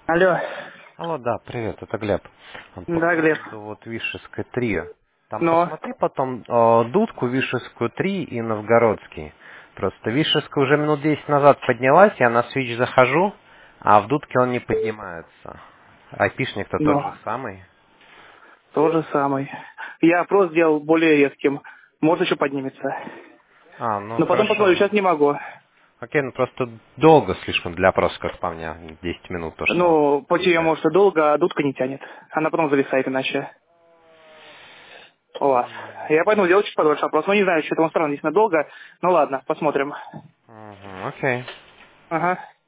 Алло. Алло, да, привет, это Глеб. По Да, Глеб. поводу вот Вишевской 3. Там Но, посмотри потом дудку Вишевскую 3 и Новгородский. Просто Вишевская уже минут 10 назад поднялась, я на свич захожу, а в дудке он не поднимается. Айпишник-то тот же но, самый. то же самое. Я просто сделал более резким. Может, еще поднимется. А, ну Но потом посмотрю, хорошо. сейчас не могу. Окей, ну просто долго слишком для опроса, как по мне, 10 минут то, что он Ну, по тебе, считает. может, и долго, а дудка не тянет. Она потом зависает иначе. У вас. Я поэтому делаю чуть подольше вопрос. Ну, не знаю, что-то он странно, действительно долго. Ну, ладно, посмотрим. Мгм, окей. Ага.